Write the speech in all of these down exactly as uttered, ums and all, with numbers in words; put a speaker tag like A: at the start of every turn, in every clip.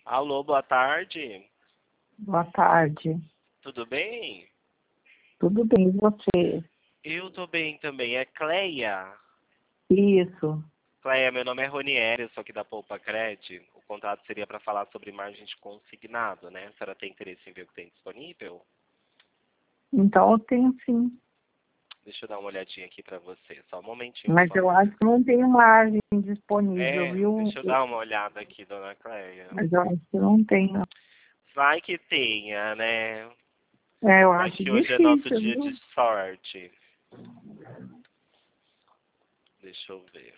A: Alô, boa tarde.
B: Boa tarde.
A: Tudo bem?
B: Tudo bem, e você?
A: Eu tô bem também. É Cleia?
B: Isso.
A: Cleia, meu nome é Ronieri, eu sou aqui da Poupa Cred. O contrato seria para falar sobre margem de consignado, né? A senhora tem interesse em ver o que tem disponível?
B: Então eu tenho sim.
A: Deixa eu dar uma olhadinha aqui para você. Só um momentinho,
B: Mas
A: por
B: eu
A: favor.
B: acho que não tem margem disponível,
A: É,
B: viu?
A: deixa eu dar uma olhada aqui, dona Cleia.
B: Mas eu acho que não tem, não.
A: Vai que tenha, né?
B: É, eu
A: Vai
B: acho
A: que hoje é nosso
B: difícil,
A: dia
B: viu?
A: de sorte. Deixa eu ver.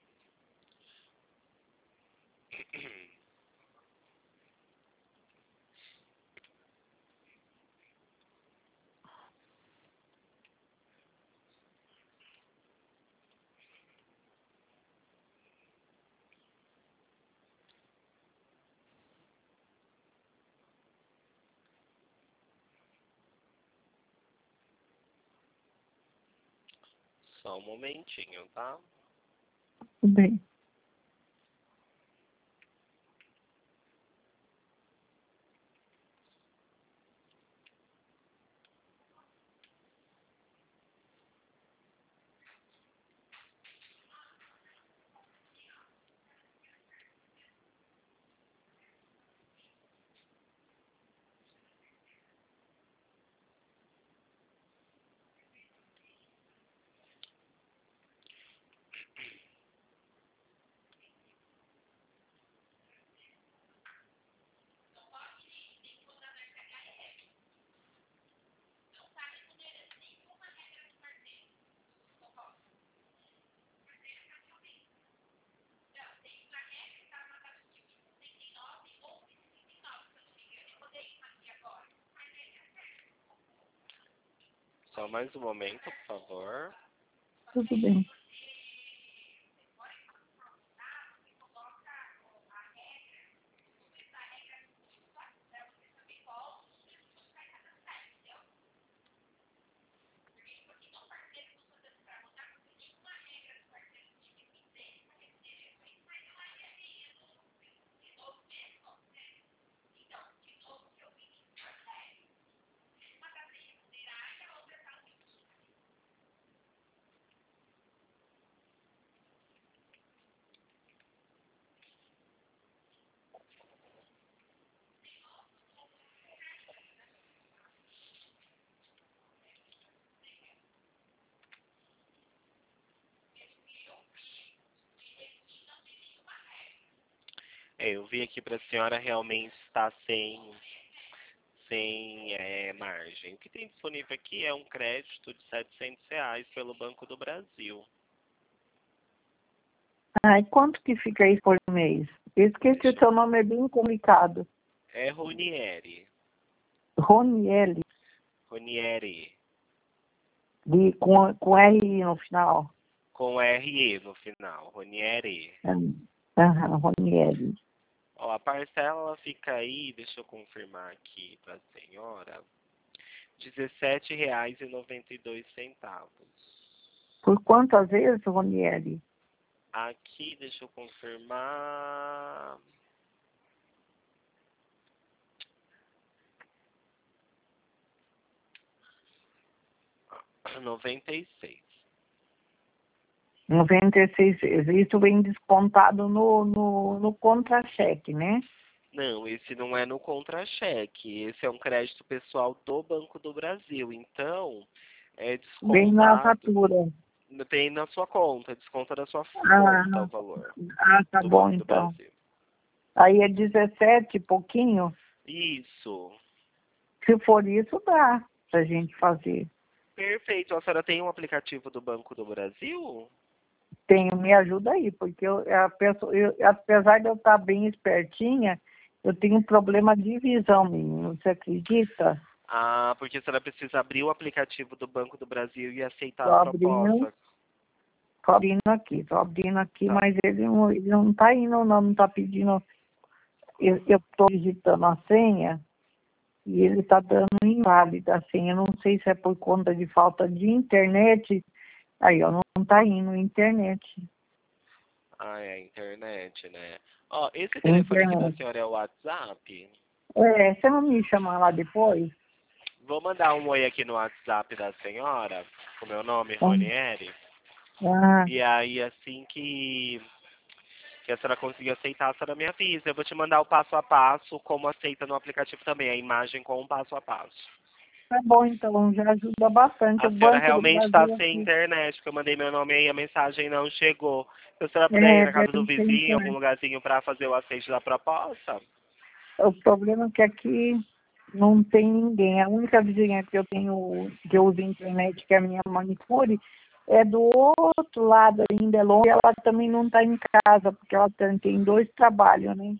A: Só um momentinho, tá?
B: Tudo bem.
A: Só mais um momento, por favor.
B: Tudo bem.
A: É, eu vi aqui para a senhora realmente está sem, sem é, margem. O que tem disponível aqui é um crédito de setecentos reais pelo Banco do Brasil.
B: Ai, quanto que fica aí por mês? Eu esqueci,
A: Deixa
B: o
A: eu
B: seu nome é bem complicado.
A: É Ronieri.
B: Ronieli,
A: Ronieri.
B: de, com, com R no final.
A: Com R E no final. Ronieri.
B: Aham, Ronieli.
A: Ó, a parcela ela fica aí, deixa eu confirmar aqui para a senhora, dezessete reais e noventa e dois centavos.
B: Por quantas vezes, Ronieli?
A: Aqui, deixa eu confirmar. noventa e seis.
B: noventa e seis vezes. Isso vem descontado no, no, no contra-cheque, né?
A: Não, esse não é no contra-cheque. Esse é um crédito pessoal do Banco do Brasil. Então, é
B: Vem na
A: descontado.
B: fatura.
A: Tem na sua conta, desconta da sua
B: Ah,
A: conta o valor
B: ah, tá
A: do
B: bom
A: Banco do
B: então.
A: Brasil.
B: Aí é dezessete, pouquinho.
A: Isso.
B: Se for isso, dá pra gente fazer.
A: Perfeito. A senhora tem um aplicativo do Banco do Brasil?
B: Tenho, me ajuda aí, porque eu, a pessoa, eu, apesar de eu estar bem espertinha, eu tenho um problema de visão, menino. Você acredita?
A: Ah, porque a senhora precisa abrir o aplicativo do Banco do Brasil e aceitar
B: Tô
A: a
B: abrindo,
A: proposta.
B: tô abrindo aqui, tô abrindo aqui,
A: Tá.
B: mas ele não, ele não tá indo, não, não tá pedindo. Eu estou digitando a senha e ele está dando inválida a senha. Eu não sei se é por conta de falta de internet. Aí, ó, não está indo internet.
A: Ah, é a internet, né? Ó, esse
B: A
A: telefone aqui da
B: internet.
A: senhora é o WhatsApp?
B: É, você não me chama lá depois?
A: Vou mandar um oi aqui no WhatsApp da senhora, com meu nome,
B: Hum.
A: Ronieri.
B: Ah,
A: E aí, assim que, que a senhora conseguir aceitar, a senhora me avisa. Eu vou te mandar o passo a passo, como aceita no aplicativo também, a imagem com o passo a passo.
B: tá bom, então, já ajuda bastante.
A: A
B: O
A: senhora
B: Banco do
A: realmente está
B: Brasil
A: sem
B: aqui.
A: internet, porque eu mandei meu nome aí e a mensagem não chegou. Se a senhora puder ir
B: É,
A: na casa do
B: deve ter
A: vizinho, algum
B: internet.
A: lugarzinho para fazer o aceite da proposta?
B: O problema é que aqui não tem ninguém. A única vizinha que eu tenho, que eu uso internet, que é a minha manicure, é do outro lado ainda, é longe. Ela também não está em casa, porque ela tem tem dois trabalhos, né?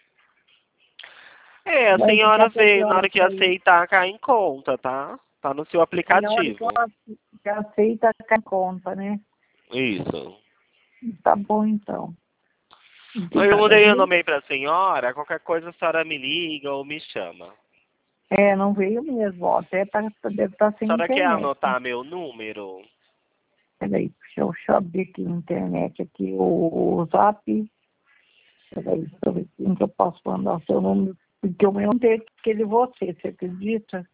A: É, a
B: Mas
A: senhora
B: dá pra
A: vê, na
B: senhora
A: hora que
B: sair.
A: aceitar, cai em conta, tá? Tá no seu
B: Aí na hora que
A: aplicativo.
B: ela que aceita, cai em conta, né?
A: Isso.
B: Tá bom, então.
A: Eu
B: Obrigada,
A: mudei o
B: viu?
A: nome aí pra senhora, qualquer coisa a senhora me liga ou me chama.
B: É, não veio mesmo, ó. Até tá, deve estar
A: A
B: sem
A: senhora quer
B: internet.
A: anotar meu número?
B: Peraí, deixa eu, deixa eu abrir aqui na internet, aqui o, o Zap. Peraí, deixa eu ver como que eu posso mandar o seu número. Porque o meu não tem aquele você, você acredita?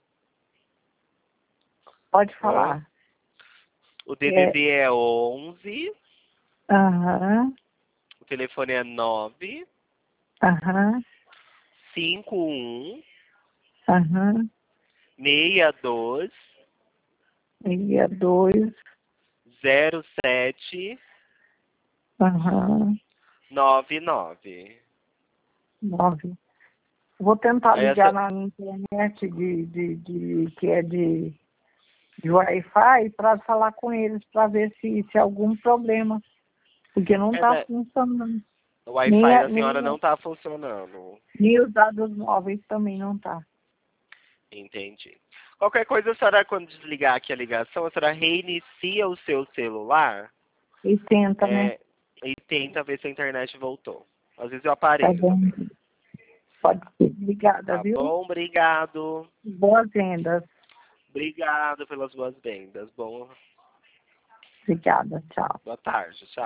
B: Pode
A: Hã?
B: falar.
A: O
B: É,
A: D D D é onze,
B: aham,
A: o telefone é nove
B: aham,
A: cinco um
B: aham.
A: seis dois
B: Meia dois,
A: zero sete
B: aham,
A: nove nove.
B: nove. Vou tentar
A: Aí
B: ligar
A: essa.
B: na internet de, de, de, que é de, de Wi-Fi para falar com eles, para ver se, se há algum problema. Porque não
A: É,
B: está
A: né?
B: funcionando.
A: O
B: Nem,
A: Wi-Fi
B: a-
A: da senhora
B: nem,
A: não tá funcionando.
B: nem os dados móveis também não tá.
A: Entendi. Qualquer coisa, a senhora, quando desligar aqui a ligação, a senhora reinicia o seu celular
B: E tenta, né?
A: é, e tenta ver se a internet voltou. Às vezes eu
B: Tá
A: aparelho
B: bom.
A: também.
B: Pode ser. Obrigada,
A: Tá
B: viu?
A: bom? Obrigado.
B: Boas vendas.
A: Obrigado pelas boas vendas. Bom,
B: Obrigada. Tchau.
A: boa tarde. Tchau.